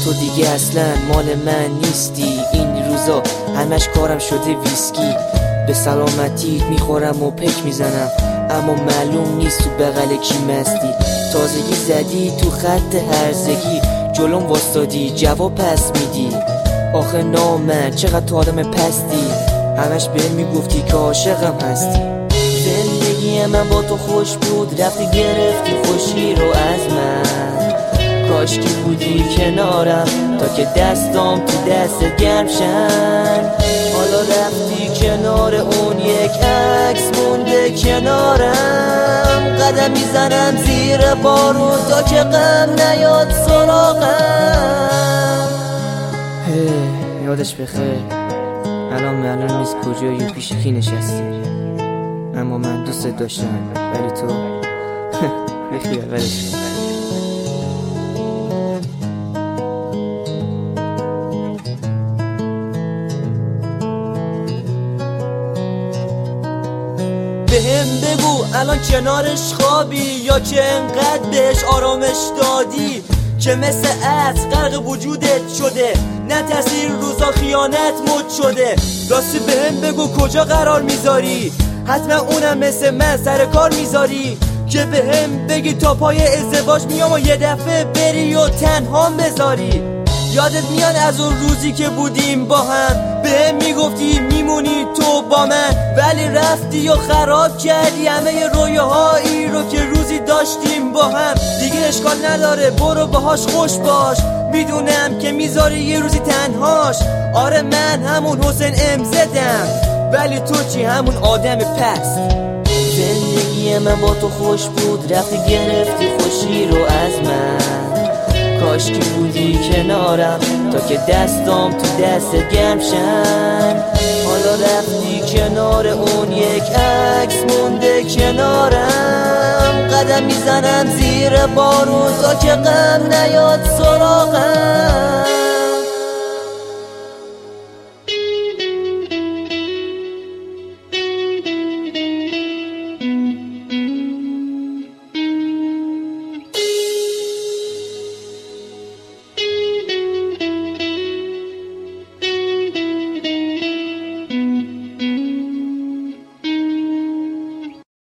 تو دیگه اصلا مال من نیستی. این روزا همش کارم شده ویسکی، به سلامتیت میخورم و پک میزنم، اما معلوم نیست تو بغل کی مستی. تازگی زدی تو خط هرزگی، جلوم واسطادی جواب پس میدی. آخه نامرد چقدر تو آدم پستی، همش بهم میگفتی که عاشقم هستی. زندگی من با تو خوش بود، رفتی گرفتی خوشی رو از من. کاش که بودی کنارم تا که دستام تو دست گرم شن. حالا رفتی کنار اون یک عکس مونده کنارم. قدم میزنم زیر بارون تا که غم نیاد سراغم. یادش بخیر الان معلوم نیست کجایی و پیش کی نشستی، اما من دوست داشتم ولی تو بخیر ولش کن. بهم بگو الان کنارش خوابی یا که انقدر بهش آرامش دادی که مثل عطر غرق وجودت شده، نه تاثیر روزا خیانت مد شده. راستی بهم بگو کجا قرار میذاری، حتما اونم مثل من سر کار میذاری که بهم بگی تا پای ازدواج میام و یه دفعه بری و تنها بذاری. یادت میاد از اون روزی که بودیم با هم، بهم میگفتی میمونی تو با من، ولی رفتی و خراب کردی همه رویاهایی رو که روزی داشتیم با هم. دیگه اشکال نداره برو باهاش خوش باش، میدونم که میذاری یه روزی تنهاش. آره من همون حسین امزدم، ولی تو چی همون آدم پست. زندگی من با تو خوش بود، رفتی گرفتی خوشی رو از من. کاش که بودی کنارم تا که دستام تو دست گرم شن. حالا رفتی کنار اون یک عکس مونده کنارم. قدم میزنم زیر بارون تا که غم نیاد سراغم.